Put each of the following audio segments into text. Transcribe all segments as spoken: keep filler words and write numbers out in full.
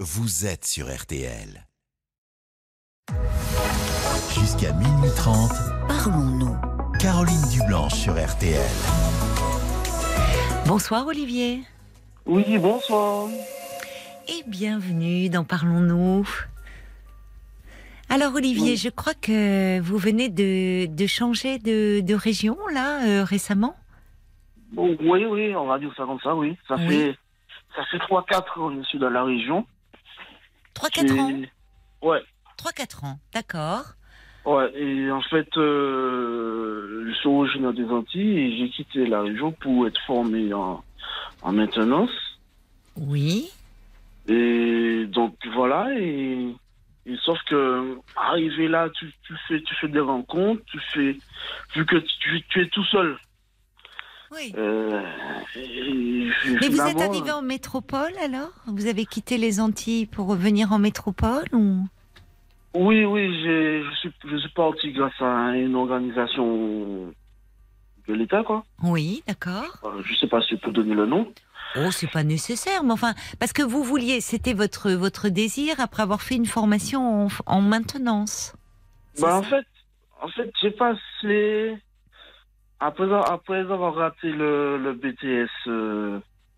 vous êtes sur R T L. Jusqu'à minuit trente, parlons-nous. Caroline Dublanche sur R T L. Bonsoir Olivier. Oui, bonsoir. Et bienvenue dans Parlons-nous. Alors Olivier, oui. Je crois que vous venez de, de changer de, de région là euh, récemment. Bon, oui, oui, on va dire ça comme ça, oui. Ça oui. fait ça fait trois quatre ans que je suis dans la région. trois quatre ans. Ouais. trois quatre ans, d'accord. Ouais, et en fait, euh, je suis originaire des Antilles et j'ai quitté la région pour être formé en, en maintenance. Oui. Et donc voilà, et, et sauf que arrivé là, tu, tu fais tu fais des rencontres, tu fais vu que tu, tu es tout seul. Oui. Euh, et, et Mais vous êtes arrivé en métropole alors ? Vous avez quitté les Antilles pour revenir en métropole ou ? Oui, oui, j'ai, je suis je suis parti grâce à une organisation de l'État, quoi. Oui, d'accord. Euh, je sais pas si je peux donner le nom. Oh, c'est pas nécessaire, mais enfin, parce que vous vouliez, c'était votre votre désir après avoir fait une formation en, en maintenance. Bah en fait, en fait, j'ai passé après après avoir raté le, le B T S, euh,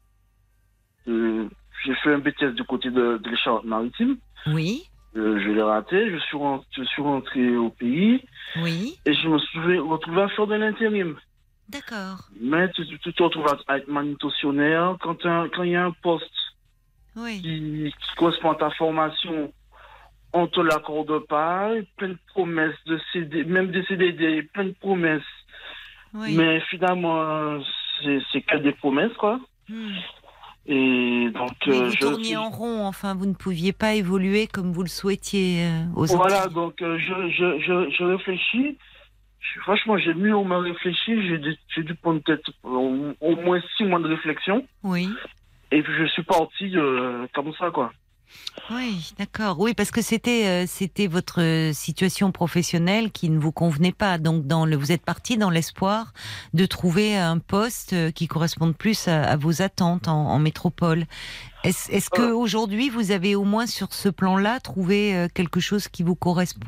euh, j'ai fait un B T S du côté de, de l'Écharpe-Maritime. Oui. Euh, je l'ai raté, je suis rentré, je suis rentré au pays. Oui. Et je me suis retrouvé à faire de l'intérim. D'accord. Mais tu, tu, tu te retrouves à être manutentionnaire quand il y a un poste oui. qui, qui correspond à ta formation, on te l'accorde pas, plein de promesses de C D, même des C D D, plein de promesses. Oui. Mais finalement, c'est, c'est que des promesses, quoi. Hmm. Et donc, oui, euh, vous je tourniez suis... en rond, enfin, vous ne pouviez pas évoluer comme vous le souhaitiez euh, aux Voilà, Antilles. donc euh, je, je, je, je réfléchis. Je, franchement, j'ai mieux au moins réfléchi. J'ai dû, j'ai dû prendre peut-être au, au moins six mois de réflexion. Oui. Et puis je suis parti euh, comme ça, quoi. Oui, d'accord. Oui, parce que c'était euh, c'était votre situation professionnelle qui ne vous convenait pas. Donc, dans le, vous êtes parti dans l'espoir de trouver un poste qui corresponde plus à, à vos attentes en, en métropole. Est-ce, est-ce que Euh. aujourd'hui vous avez au moins sur ce plan-là trouvé euh, quelque chose qui vous correspond ?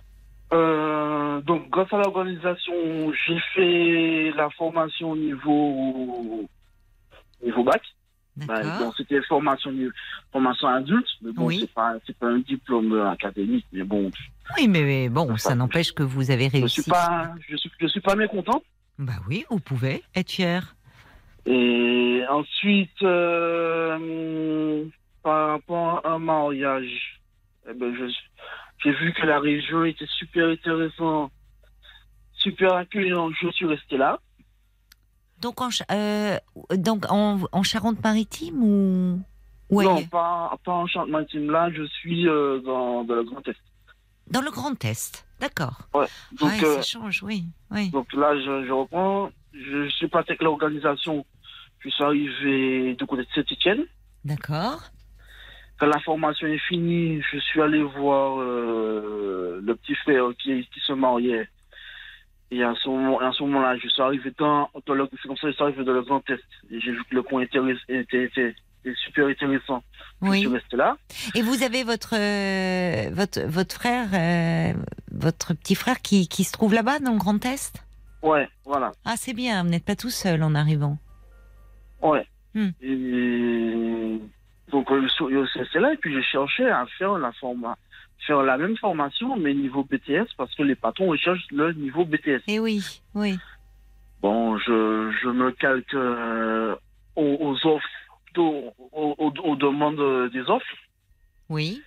Euh, donc, grâce à l'organisation, j'ai fait la formation au niveau, niveau bac. D'accord. Ben, bon, c'était formation, formation adulte, mais bon, Oui. c'est pas, c'est pas un diplôme académique, mais bon. Oui, mais, mais bon, ça, ça n'empêche que vous avez réussi. Je suis pas, je suis, je suis pas mécontent. Bah oui, vous pouvez être fier. Et ensuite, euh, par rapport à un mariage, eh ben, je, j'ai vu que la région était super intéressante, super accueillante, je suis resté là. Donc en, euh, donc en, en Charente-Maritime ou, ou Non, ailleurs ? pas, pas en Charente-Maritime, là, je suis euh, dans, dans le Grand Est. Dans le Grand Est, d'accord. Ouais, donc, ouais, euh, ça change, oui. oui. Donc là, je, je reprends, je suis passé avec l'organisation, je suis arrivé du côté de Saint-Étienne. D'accord. Quand la formation est finie, je suis allé voir euh, le petit frère qui, qui se mariait. Et à ce, moment, à ce moment-là, je suis arrivé dans, dans le, c'est comme ça que je suis arrivé dans le Grand Est. Et j'ai vu que le coin était, était, était, était super intéressant. Oui. Je suis resté là. Et vous avez votre, euh, votre, votre frère, euh, votre petit frère qui, qui se trouve là-bas dans le Grand Est ? Ouais, voilà. Ah, c'est bien, vous n'êtes pas tout seul en arrivant. Ouais. Hmm. Et donc, c'est là, et puis j'ai cherché à faire la formation. Faire la même formation, mais niveau B T S, parce que les patrons recherchent le niveau B T S. Eh oui, oui. Bon, je, je me calque euh, aux, aux offres, aux, aux, aux demandes des offres. Oui.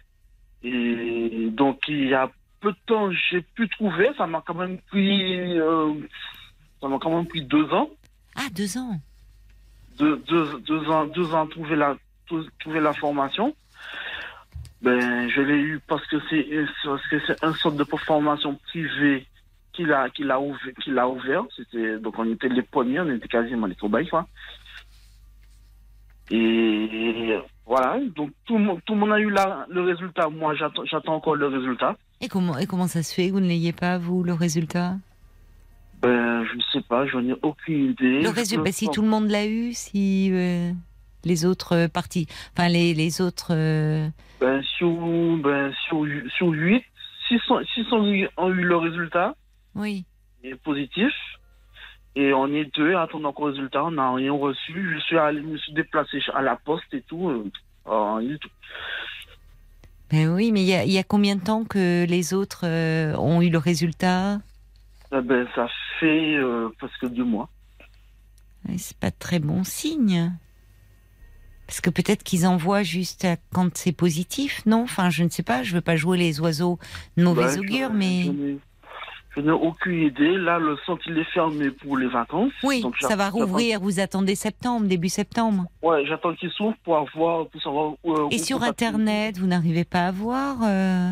Et donc, il y a peu de temps, j'ai pu trouver, ça m'a quand même pris, euh, ça m'a quand même pris deux ans. Ah, deux ans. Deux, deux, deux ans, deux ans à trouver la, trouver la formation. Ben, je l'ai eu parce que c'est, parce que c'est un sorte de formation privée qu'il a, qu'il a ouvert, qu'il a ouvert. C'était, donc on était les premiers, on était quasiment les troubailles, quoi. Et voilà. Donc tout le monde, tout le monde a eu la, le résultat. Moi, j'attends, j'attends encore le résultat. Et comment, et comment ça se fait que vous ne l'ayez pas, vous, le résultat ? Ben, je ne sais pas, j'en ai aucune idée. Le résultat, ben, si tout le monde l'a eu, si, euh, les autres parties, enfin les, les autres... Euh... Ben, sur, ben, sur, sur huit, six ont eu le résultat. Oui. Et positif. Et on est deux à attendre encore le résultat. On n'a rien reçu. Je suis allé, je me suis déplacé à la poste et tout. Euh, rien du tout. Ben oui, mais il y, y a combien de temps que les autres euh, ont eu le résultat? Eh ben, ça fait euh, presque deux mois. Et c'est pas très bon signe. Parce que peut-être qu'ils envoient juste quand c'est positif, non? Enfin, je ne sais pas, je veux pas jouer les oiseaux de mauvais ben, augure, je, mais... Je n'ai, je n'ai aucune idée. Là, le centre, il est fermé pour les vacances. Oui, donc ça va rouvrir. Vous attendez septembre, début septembre? Ouais, j'attends qu'il s'ouvre pour avoir, pour savoir... Euh, Et sur Internet, vous n'arrivez pas à voir euh...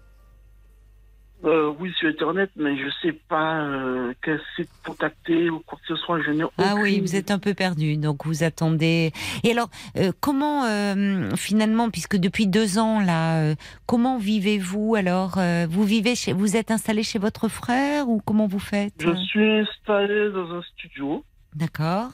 Euh, oui, sur Internet, mais je sais pas euh, quel site contacter ou quoi que ce soit. Je n'ai aucune... Ah oui, vous êtes un peu perdu, donc vous attendez. Et alors, euh, comment euh, finalement, puisque depuis deux ans là, euh, comment vivez-vous alors euh, Vous vivez chez, vous êtes installé chez votre frère ou comment vous faites? Je suis installé dans un studio. D'accord.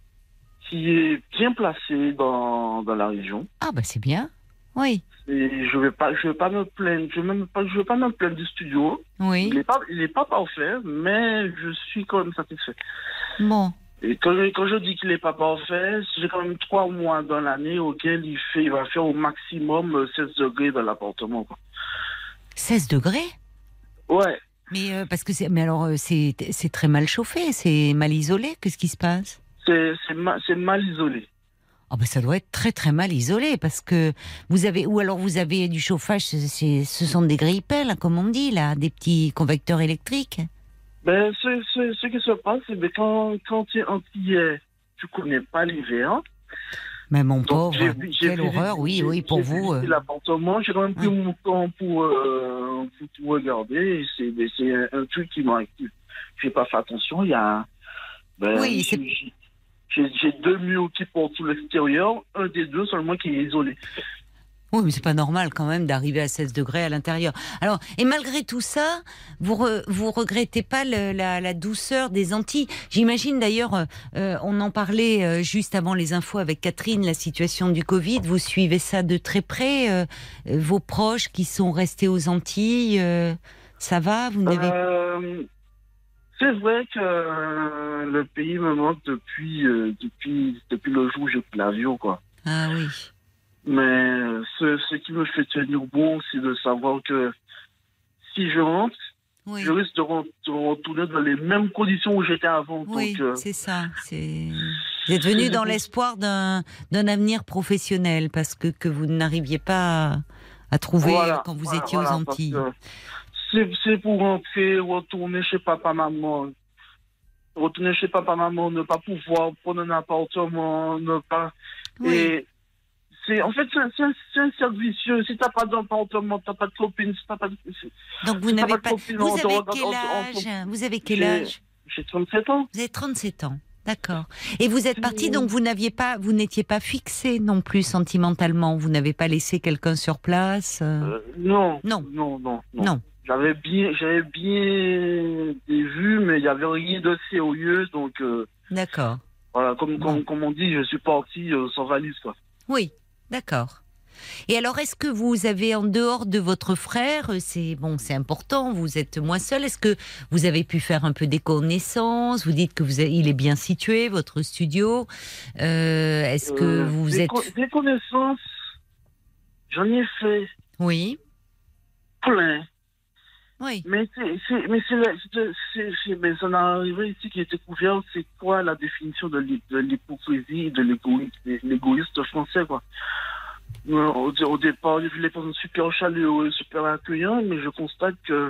Qui est bien placé dans dans la région. Ah bah c'est bien. Oui. Et je vais pas, je vais pas me plaindre, je vais même pas, je vais pas me plaindre du studio. Oui. Il est pas, il est pas parfait, mais je suis quand même satisfait. Bon. Et quand je, quand je dis qu'il est pas parfait, j'ai quand même trois mois dans l'année auquel il fait, il va faire au maximum seize degrés dans l'appartement, quoi. seize degrés? Ouais. Mais euh, parce que c'est, mais alors euh, c'est, c'est très mal chauffé, c'est mal isolé. Qu'est-ce qui se passe? C'est, c'est, ma, c'est mal isolé. Oh ben ça doit être très très mal isolé parce que vous avez, ou alors vous avez du chauffage, c'est, c'est, ce sont des grille-pelles, comme on dit là, des petits convecteurs électriques. Ben ce, ce, ce qui se passe, c'est que quand, quand tu es antillais, tu connais pas l'hiver. Mais mon Donc, pauvre, j'ai, j'ai quelle visité, horreur, oui, j'ai, oui, pour j'ai vous. visité Euh... l'appartement, j'ai quand même pris Ouais. mon temps pour, euh, pour tout regarder. Et c'est, c'est un truc qui m'a... J'ai pas fait attention, il y a... Ben, Oui, c'est... j'ai, j'ai, j'ai deux murs qui portent sur l'extérieur, un des deux seulement qui est isolé. Oui, mais c'est pas normal quand même d'arriver à seize degrés à l'intérieur. Alors, et malgré tout ça, vous re, vous regrettez pas le, la, la douceur des Antilles. J'imagine d'ailleurs, euh, on en parlait euh, juste avant les infos avec Catherine, la situation du Covid. Vous suivez ça de très près. Euh, vos proches qui sont restés aux Antilles, euh, ça va? Vous n'avez Euh, c'est vrai que euh, le pays me manque depuis, euh, depuis, depuis le jour où j'ai pris l'avion, quoi. Ah oui. Mais ce, ce qui me fait tenir bon, c'est de savoir que si je rentre, oui. je risque de, re- de retourner dans les mêmes conditions où j'étais avant. Oui, donc, euh, c'est ça. C'est... Vous êtes venu dans l'espoir d'un, d'un avenir professionnel parce que, que vous n'arriviez pas à, à trouver voilà, quand vous voilà, étiez voilà, aux Antilles. C'est, c'est pour rentrer, retourner chez papa-maman. Retourner chez papa-maman, ne pas pouvoir prendre un appartement, ne pas... Oui. Et c'est, en fait, c'est un, c'est un, c'est un cercle vicieux. Si t'as pas d'appartement, t'as pas de copine, si t'as pas de... Donc vous si n'avez pas... pas... Copine, vous, avez regarde, quel on, âge on, on, vous avez quel j'ai, âge J'ai trente-sept ans. Vous avez trente-sept ans. D'accord. Et vous êtes parti, donc vous n'aviez pas, vous n'étiez pas fixé non plus sentimentalement. Vous n'avez pas laissé quelqu'un sur place. Euh... Euh, non, non, non, non, non. Non. J'avais bien, j'avais bien des vues, mais il y avait rien de sérieux, donc. Euh, d'accord. Voilà, comme, bon. comme, comme on dit, je suis parti euh, sans valise, quoi. Oui, d'accord. Et alors, est-ce que vous avez, en dehors de votre frère, c'est bon, c'est important, vous êtes moins seul, est-ce que vous avez pu faire un peu des connaissances? Vous dites que vous avez, il est bien situé, votre studio. Euh, est-ce que euh, vous des êtes... Co- des connaissances, j'en ai fait. Oui. Plein. Oui. Mais c'est, c'est, mais c'est, c'est, c'est, c'est mais ça n'a arrivé ici qui est découvert, c'est quoi la définition de, l'hy- de l'hypocrisie et de l'égoïsme, de l'égoïste français, quoi. Au, au départ, j'ai vu les personnes super chaleureuses, super accueillantes, mais je constate que,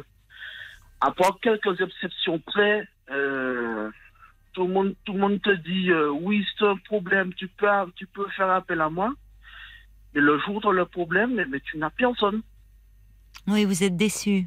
à part quelques exceptions près, euh, tout le monde, tout le monde te dit, euh, oui, c'est un problème, tu peux, tu peux faire appel à moi. Mais le jour où le problème, mais, mais tu n'as personne. Oui, vous êtes déçu.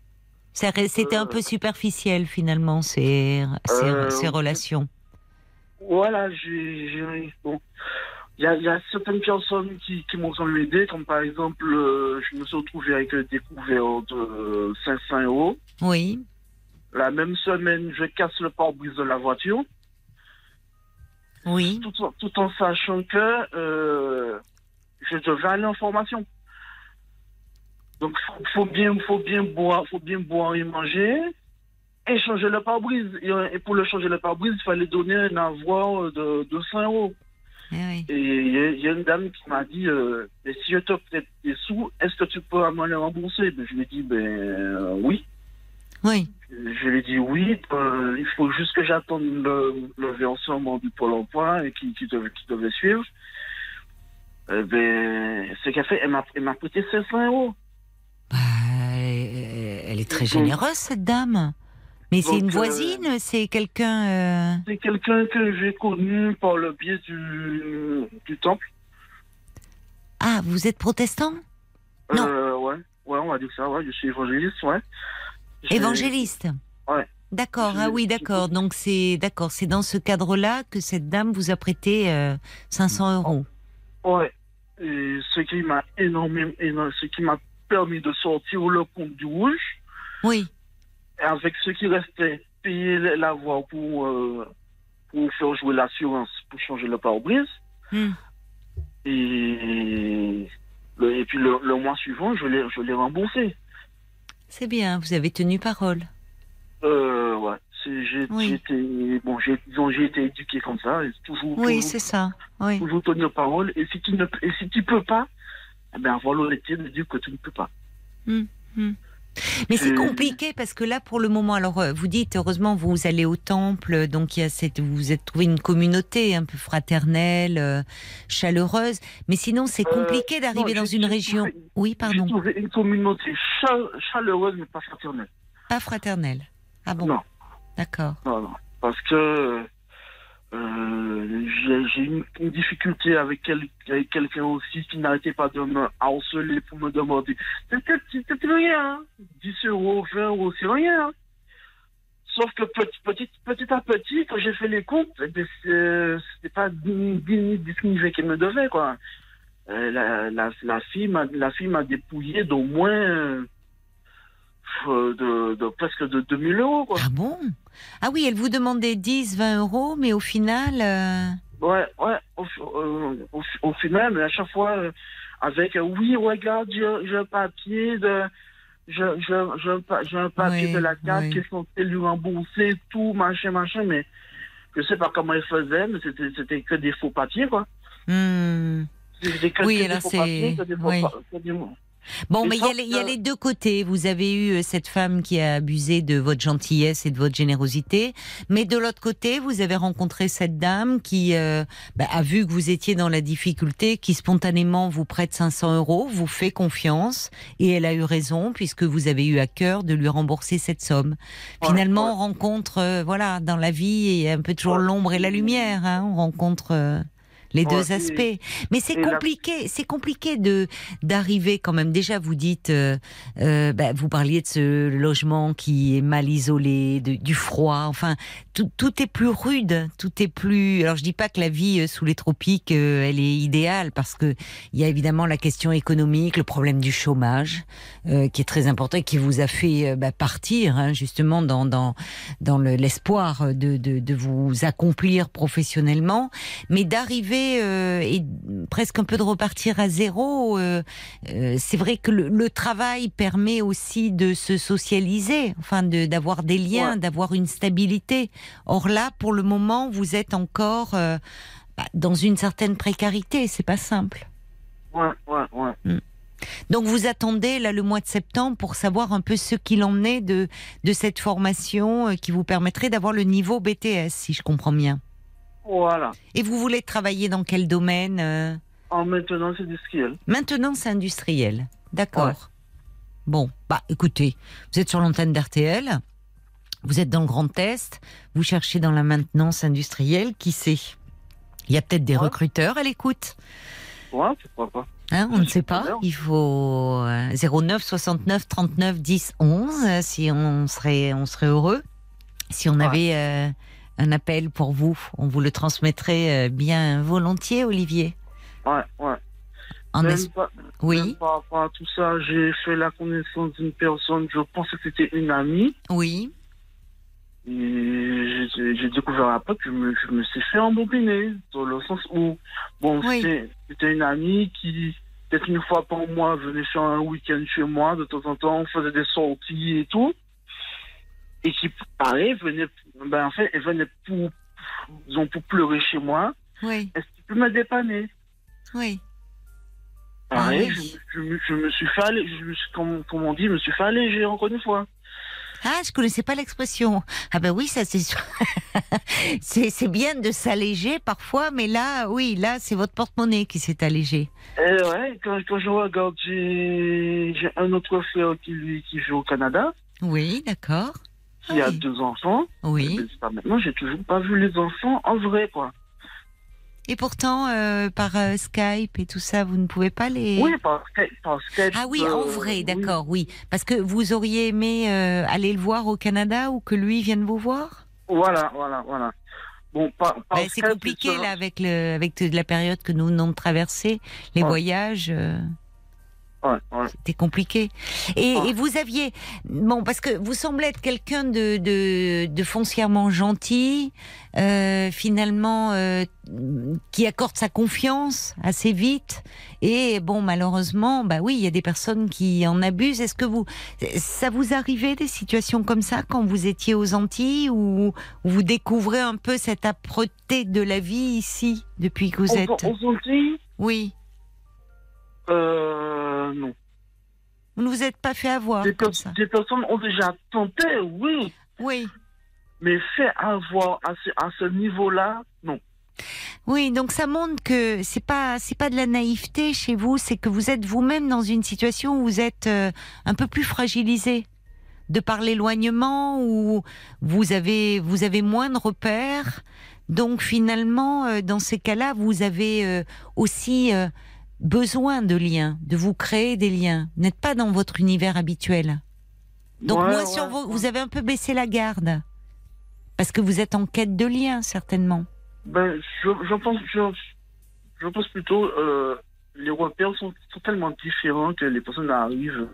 C'était un peu superficiel finalement ces, ces, euh, ces relations. Voilà, j'ai, j'ai bon, il y a, y a certaines personnes qui, qui m'ont semblé aider, comme par exemple, euh, je me suis retrouvé avec des couverts de cinq cents euros. Oui. La même semaine, je casse le pare-brise de la voiture. Oui. Tout, tout en sachant que euh, je devais aller en formation. Donc, il faut bien, faut bien boire, faut bien boire et manger, et changer le pare-brise. Et, et pour le changer le pare-brise, il fallait donner un avoir de, de cent euros. Eh oui. Et il y, y a une dame qui m'a dit, euh, mais si je te prête des sous, est-ce que tu peux me les rembourser? Ben, je lui ai dit, ben euh, oui. Oui. Je lui ai dit oui, euh, il faut juste que j'attende le, le versement du Pôle emploi et qui, qui, devait, qui devait suivre. Euh, ben, ce qu'elle fait, elle m'a, elle m'a prêté cinq cents euros. Bah, elle est très généreuse, cette dame. Mais c'est une voisine, euh, c'est quelqu'un... Euh... C'est quelqu'un que j'ai connu par le biais du, du temple. Ah, vous êtes protestant? Non. Euh, ouais, ouais, on va dire ça, ouais, je suis évangéliste, ouais. J'ai... Évangéliste? Ouais. D'accord, ah oui, d'accord. Donc c'est, d'accord, c'est dans ce cadre-là que cette dame vous a prêté euh, cinq cents euros. Ouais. Et ce qui m'a énormément, énorme, ce qui m'a permis de sortir le compte du rouge. Oui. Et avec ce qui restait, payer la voie pour, euh, pour faire jouer l'assurance, pour changer le pare-brise. Hmm. Et, le, et puis le, le mois suivant, je l'ai, je l'ai remboursé. C'est bien, vous avez tenu parole. Euh, ouais. C'est, j'ai, Oui. j'ai été, bon, j'ai, disons, j'ai été éduqué comme ça. Et toujours, Oui, toujours, c'est ça. Oui. Toujours tenir parole. Et si tu ne, et si tu peux pas, eh ben, avoir l'honnêteté de dire que tu ne peux pas. Hmm. Hmm. Mais c'est compliqué parce que là, pour le moment, alors vous dites, heureusement, vous allez au temple, donc il y a cette, vous vous êtes trouvé une communauté un peu fraternelle, euh, chaleureuse. Mais sinon, c'est compliqué euh, d'arriver non, dans une région. Trouvé, oui, pardon. J'ai trouvé une communauté chale, chaleureuse, mais pas fraternelle. Pas fraternelle. Ah bon? Non. D'accord. Non, non. Parce que euh, j'ai, j'ai une, une difficulté avec, quel, avec quelqu'un aussi qui n'arrêtait pas de me harceler pour me demander. C'était, c'était rien, hein. dix euros, vingt euros, c'est rien. Hein. Sauf que petit, petit, petit à petit, quand j'ai fait les comptes, eh bien, c'est, c'était pas dix, dix, dix, vingt qu'elle me devait, quoi. Euh, la, la, la, fille m'a, la fille m'a dépouillé d'au moins euh, de, de presque de deux mille euros, quoi. Ah bon? Ah oui, elle vous demandait dix, vingt euros, mais au final... Euh... Ouais, ouais, au, euh, au, au final, mais à chaque fois, euh, avec, euh, oui, regarde, j'ai, j'ai un papier de... J'ai, j'ai, j'ai, un, j'ai un papier oui, de la carte oui. qui sont lui rembourser, tout, machin, machin, mais je sais pas comment ils faisaient, mais c'était, c'était que des faux papiers, quoi. Mmh. C'était que, oui, que alors des faux c'est... papiers, que des faux oui. papiers. Bon, et mais il y, y a les deux côtés. Vous avez eu cette femme qui a abusé de votre gentillesse et de votre générosité, mais de l'autre côté, vous avez rencontré cette dame qui euh, bah, a vu que vous étiez dans la difficulté, qui spontanément vous prête cinq cents euros, vous fait confiance, et elle a eu raison puisque vous avez eu à cœur de lui rembourser cette somme. Ouais, Finalement, ouais. on rencontre, euh, voilà, dans la vie, il y a un peu toujours ouais. l'ombre et la lumière. Hein, on rencontre. Euh, Les deux ouais, aspects, et, mais c'est compliqué, la... c'est compliqué de d'arriver quand même. Déjà, vous dites, euh, euh, bah, vous parliez de ce logement qui est mal isolé, de, du froid. Enfin, tout, tout est plus rude, tout est plus. Alors, je dis pas que la vie sous les tropiques, euh, elle est idéale, parce que il y a évidemment la question économique, le problème du chômage, euh, qui est très important et qui vous a fait euh, bah, partir hein, justement dans dans dans le, l'espoir de, de de vous accomplir professionnellement, mais d'arriver Euh, et presque un peu de repartir à zéro. Euh, euh, c'est vrai que le, le travail permet aussi de se socialiser, enfin de, d'avoir des liens, ouais. d'avoir une stabilité. Or là, pour le moment, vous êtes encore euh, bah, dans une certaine précarité. C'est pas simple. Ouais, ouais, ouais. Mmh. Donc vous attendez là le mois de septembre pour savoir un peu ce qu'il en est de de cette formation euh, qui vous permettrait d'avoir le niveau B T S, si je comprends bien. Voilà. Et vous voulez travailler dans quel domaine euh... En maintenance industrielle. Maintenance industrielle, d'accord. Ouais. Bon, bah écoutez, vous êtes sur l'antenne d'R T L, vous êtes dans le Grand Est, vous cherchez dans la maintenance industrielle, qui sait? Il y a peut-être des ouais. recruteurs à l'écoute. Ouais, pourquoi pas. Hein, on ne sait pas, bien. Il faut euh, zéro neuf soixante-neuf trente-neuf dix onze, euh, si on serait, on serait heureux, si on ouais. avait... Euh, un appel pour vous, on vous le transmettrait bien volontiers, Olivier. Ouais, ouais. En même, es... pas, oui. même par rapport à tout ça, j'ai fait la connaissance d'une personne, je pense que c'était une amie. Oui. Et j'ai, j'ai découvert après que je me, je me suis fait embobiner, dans le sens où, bon, Oui. c'était, c'était une amie qui, peut-être une fois par mois, venait faire un week-end chez moi, de temps en temps, on faisait des sorties et tout. Et qui, pareil, venait, ben, en fait, elle venait pour, disons, pour pleurer chez moi. Oui. Est-ce que tu peux me dépanner? Oui. Pareil, Ah oui. je, je, je me suis fait aller, je me suis, comme, comme on dit, je me suis fait alléger encore une fois. Ah, je connaissais pas l'expression. Ah ben oui, ça c'est sûr. c'est, c'est bien de s'alléger parfois, mais là, oui, là, c'est votre porte-monnaie qui s'est allégé. Et ouais, quand, quand je regarde, j'ai, j'ai un autre frère qui, lui, qui vit au Canada. Oui, d'accord. Qui a Oui. deux enfants. Oui. Et ben, maintenant, j'ai toujours pas vu les enfants en vrai, quoi. Et pourtant, euh, par euh, Skype et tout ça, vous ne pouvez pas les... Oui, par Skype. Par Skype Ah oui, euh, en vrai, oui. d'accord, oui. Parce que vous auriez aimé euh, aller le voir au Canada ou que lui vienne vous voir? Voilà, voilà, voilà. Bon, par, par Ben, c'est Skype, compliqué c'est- là avec le avec la période que nous venons de traverser, les Ouais. voyages. euh, Ouais, ouais. C'était compliqué. Et, Ah. et vous aviez, bon, parce que vous semblez être quelqu'un de, de, de foncièrement gentil, euh, finalement, euh, qui accorde sa confiance assez vite. Et bon, malheureusement, bah oui, il y a des personnes qui en abusent. Est-ce que vous, ça vous arrivait des situations comme ça quand vous étiez aux Antilles, où, où vous découvrez un peu cette âpreté de la vie ici depuis que vous Aux- êtes? Aux Antilles, Oui. euh, non. Vous ne vous êtes pas fait avoir Des, comme pers- ça? des personnes ont déjà tenté, oui. Oui. Mais fait avoir à ce, à ce niveau-là, non. Oui, donc ça montre que c'est pas c'est pas de la naïveté chez vous, c'est que vous êtes vous-même dans une situation où vous êtes euh, un peu plus fragilisé de par l'éloignement, où vous avez vous avez moins de repères. Donc finalement, euh, dans ces cas-là, vous avez euh, aussi euh, besoin de liens, de vous créer des liens. Vous n'êtes pas dans votre univers habituel. Donc Ouais, moi, ouais, sur vos, ouais. vous avez un peu baissé la garde parce que vous êtes en quête de liens, certainement. Ben, je, je pense, je, je pense plutôt, euh, les repères sont, sont tellement différents que les personnes arrivent.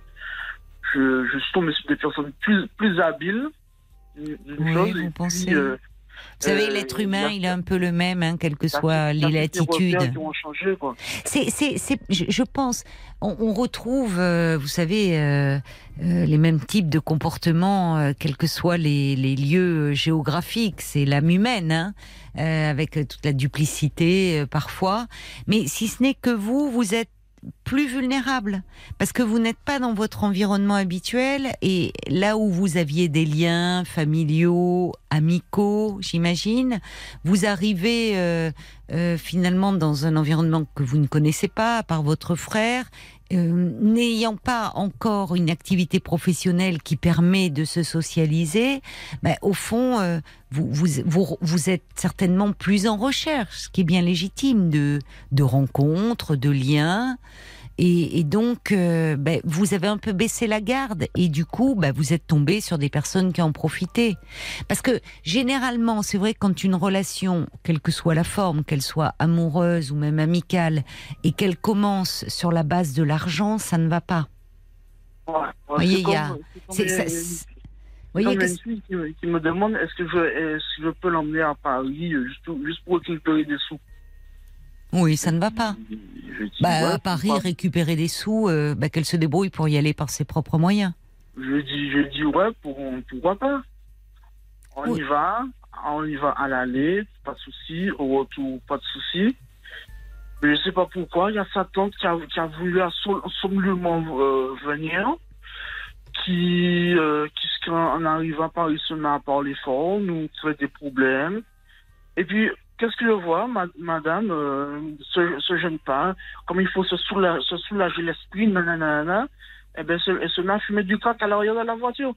Je, je suis tombé sur des personnes plus, plus habiles. Une, une Oui, chose, vous et pensez. puis, euh, Vous savez, euh, l'être humain, la- il est un peu le même, hein, quelles que la- soient la- les la- les repères latitudes. qui ont changé, quoi. C'est, c'est, c'est, je, je pense, on, on retrouve, euh, vous savez, euh, euh, les mêmes types de comportements, euh, quels que soient les, les lieux géographiques. C'est l'âme humaine, hein, euh, avec toute la duplicité euh, parfois. Mais si ce n'est que vous, vous êtes plus vulnérable parce que vous n'êtes pas dans votre environnement habituel et là où vous aviez des liens familiaux, amicaux, j'imagine, vous arrivez euh, euh, finalement dans un environnement que vous ne connaissez pas, à part votre frère, euh, n'ayant pas encore une activité professionnelle qui permet de se socialiser, ben, au fond, euh, vous, vous, vous, vous êtes certainement plus en recherche, ce qui est bien légitime, de, de rencontres, de liens. Et, et donc, euh, ben, vous avez un peu baissé la garde et du coup, ben, vous êtes tombé sur des personnes qui en profitaient. Parce que généralement, c'est vrai que quand une relation, quelle que soit la forme, qu'elle soit amoureuse ou même amicale, et qu'elle commence sur la base de l'argent, ça ne va pas. Ouais, ouais, Vous voyez, c'est il y a... comme- c'est comme c'est- les- ça- les- c'est- c'est Vous voyez comme que une fille qui, me- qui me demande est-ce que je, est-ce que je peux l'emmener à Paris euh, juste, juste pour récupérer des sous. oui, ça ne va pas. Je dis, Bah, ouais, à Paris, pourquoi- récupérer des sous, euh, bah, qu'elle se débrouille pour y aller par ses propres moyens. Je dis, je dis ouais, pour, pourquoi pas. On Oui. y va, on y va à l'aller, pas de souci, au retour, pas de souci. Mais je sais pas pourquoi, il y a sa tante qui a, qui a voulu absol- absolument euh, venir, qui, euh, qui, quand on arrive à Paris, se met à parler fort, nous crée des problèmes. Et puis, qu'est-ce que je vois, ma- madame, euh, ce, ce jeune pas, comme il faut se, soula- se soulager l'esprit, nanana, eh ben, se- elle se met à fumer du crack à l'arrière de la voiture.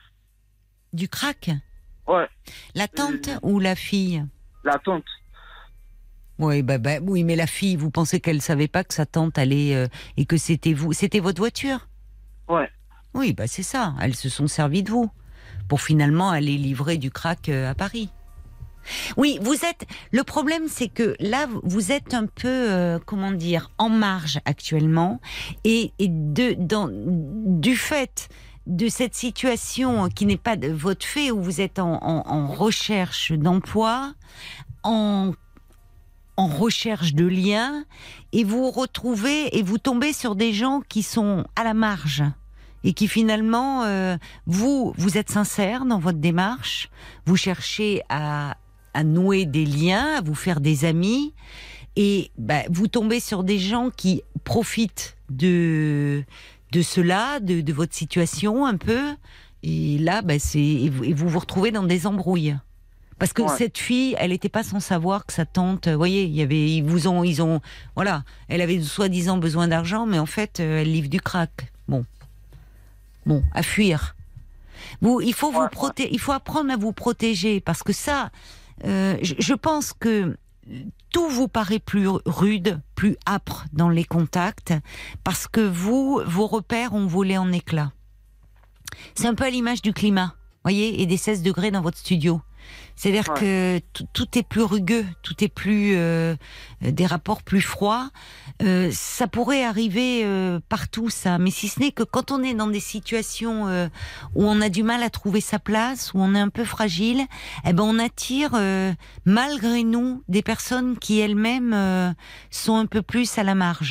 Du crack. Ouais, La tante Euh. ou la fille? la tante. Oui, bah, bah, oui, mais la fille, vous pensez qu'elle savait pas que sa tante allait euh, et que c'était vous, c'était votre voiture? Ouais. Oui, bah c'est ça. Elles se sont servies de vous pour finalement aller livrer du crack euh, à Paris. Oui, vous êtes. Le problème, c'est que là, vous êtes un peu, euh, comment dire, en marge actuellement, et, et de, dans, du fait de cette situation qui n'est pas de votre fait, où vous êtes en, en, en recherche d'emploi, en, en recherche de liens, et vous retrouvez et vous tombez sur des gens qui sont à la marge et qui finalement, euh, vous, vous êtes sincère dans votre démarche, vous cherchez à, à nouer des liens, à vous faire des amis, et bah, vous tombez sur des gens qui profitent de, de cela, de, de votre situation un peu, et là, bah, c'est, et vous, et vous vous retrouvez dans des embrouilles. Parce que ouais. cette fille, elle n'était pas sans savoir que sa tante, vous voyez, il y avait, ils vous ont, ils ont, voilà, elle avait soi-disant besoin d'argent, mais en fait, elle livre du crack. Bon, bon, à fuir. Vous, il faut ouais, vous protéger, ouais. il faut apprendre à vous protéger, parce que ça, euh, je, je pense que tout vous paraît plus rude, plus âpre dans les contacts, parce que vous, vos repères ont volé en éclats. C'est un peu à l'image du climat, voyez, et des seize degrés dans votre studio. C'est-à-dire ouais. que tout, tout est plus rugueux, tout est plus euh, des rapports plus froids. Euh, ça pourrait arriver euh, partout, ça. Mais si ce n'est que quand on est dans des situations euh, où on a du mal à trouver sa place, où on est un peu fragile, eh ben on attire euh, malgré nous des personnes qui elles-mêmes euh, sont un peu plus à la marge.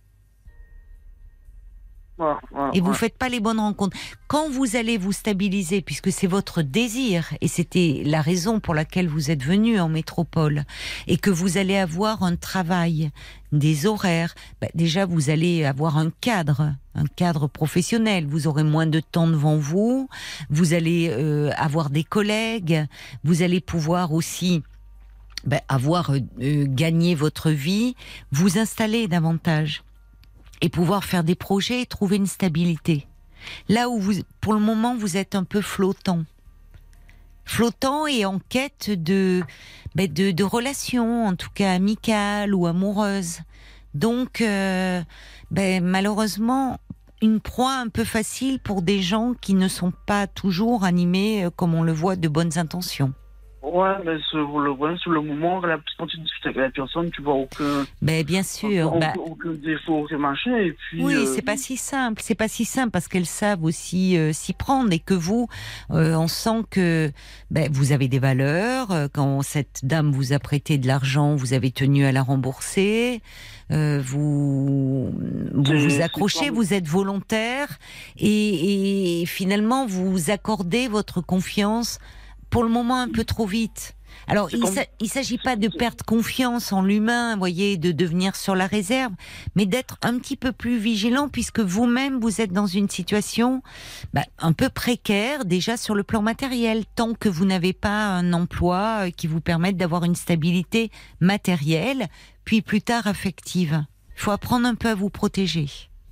Ouais, ouais, et vous ouais. faites pas les bonnes rencontres. Quand vous allez vous stabiliser, puisque c'est votre désir, et c'était la raison pour laquelle vous êtes venu en métropole, et que vous allez avoir un travail, des horaires, bah déjà vous allez avoir un cadre, un cadre professionnel, vous aurez moins de temps devant vous, vous allez euh, avoir des collègues, vous allez pouvoir aussi bah, avoir euh, gagné votre vie, vous installer davantage. Et pouvoir faire des projets et trouver une stabilité. Là où vous, pour le moment, vous êtes un peu flottant. Flottant et en quête de, ben de, de relations, en tout cas amicales ou amoureuses. Donc, euh, ben, malheureusement, une proie un peu facile pour des gens qui ne sont pas toujours animés, comme on le voit, de bonnes intentions. Ouais, mais sur le, ouais, sur le moment, quand tu discutes avec la personne, tu vois aucun. Ben bien sûr, aucun, bah, aucun défaut, aucun machin, et puis. Oui, euh... c'est pas si simple, c'est pas si simple parce qu'elles savent aussi euh, s'y prendre et que vous, euh, on sent que ben, vous avez des valeurs. Euh, quand cette dame vous a prêté de l'argent, vous avez tenu à la rembourser. Euh, vous vous, vous accrochez, vous êtes volontaire et, et finalement vous accordez votre confiance. Pour le moment, un peu trop vite. Alors, il ne s'agit pas de perdre confiance en l'humain, voyez, de devenir sur la réserve, mais d'être un petit peu plus vigilant, puisque vous-même, vous êtes dans une situation bah, un peu précaire, déjà sur le plan matériel, tant que vous n'avez pas un emploi qui vous permette d'avoir une stabilité matérielle, puis plus tard affective. Il faut apprendre un peu à vous protéger.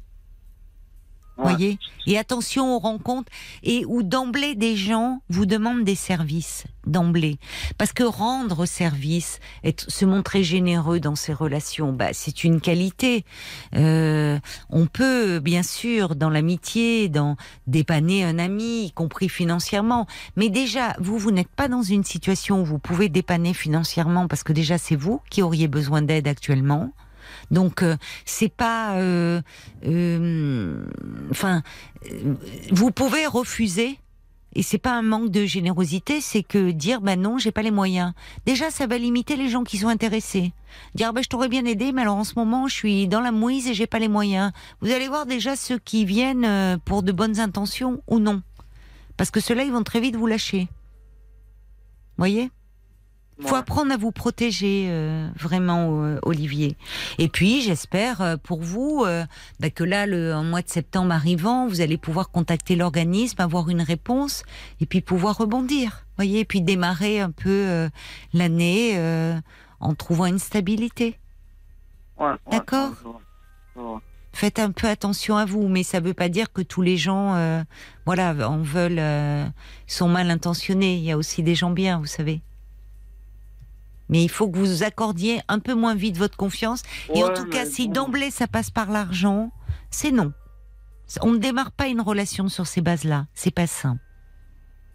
Voyez, et attention aux rencontres et où d'emblée des gens vous demandent des services d'emblée, parce que rendre service, être, se montrer généreux dans ses relations, bah c'est une qualité. Euh, on peut bien sûr dans l'amitié, dans dépanner un ami, y compris financièrement, mais déjà vous vous n'êtes pas dans une situation où vous pouvez dépanner financièrement, parce que déjà c'est vous qui auriez besoin d'aide actuellement. Donc euh, c'est pas, euh, euh, enfin, euh, vous pouvez refuser et c'est pas un manque de générosité, c'est que dire ben non, j'ai pas les moyens. Déjà, ça va limiter les gens qui sont intéressés. Dire ben je t'aurais bien aidé, mais alors en ce moment je suis dans la mouise et j'ai pas les moyens. Vous allez voir déjà ceux qui viennent pour de bonnes intentions ou non, parce que ceux-là ils vont très vite vous lâcher. Voyez. Il faut apprendre à vous protéger, euh, vraiment, euh, Olivier. Et puis, j'espère euh, pour vous euh, bah, que là, le en mois de septembre arrivant, vous allez pouvoir contacter l'organisme, avoir une réponse, et puis pouvoir rebondir, voyez, et puis démarrer un peu euh, l'année euh, en trouvant une stabilité. Ouais, D'accord ? ouais, ouais, ouais. Faites un peu attention à vous, mais ça ne veut pas dire que tous les gens, euh, voilà, en veulent, euh, sont mal intentionnés. Il y a aussi des gens bien, vous savez. Mais il faut que vous accordiez un peu moins vite votre confiance. Et ouais, en tout cas, si bon. d'emblée ça passe par l'argent, c'est non. On ne démarre pas une relation sur ces bases-là. C'est pas sain. D'accord ?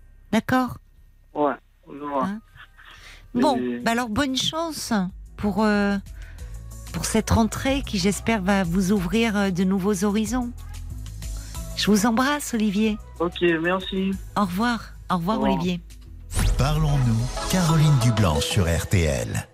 Ouais. ouais. Hein ? Bon, et... bah alors bonne chance pour, euh, pour cette rentrée qui, j'espère, va vous ouvrir de nouveaux horizons. Je Je vous embrasse, Olivier. Ok, merci. Au revoir. Au revoir, Au revoir. Olivier. Parlons-nous, Caroline Dublanche sur R T L.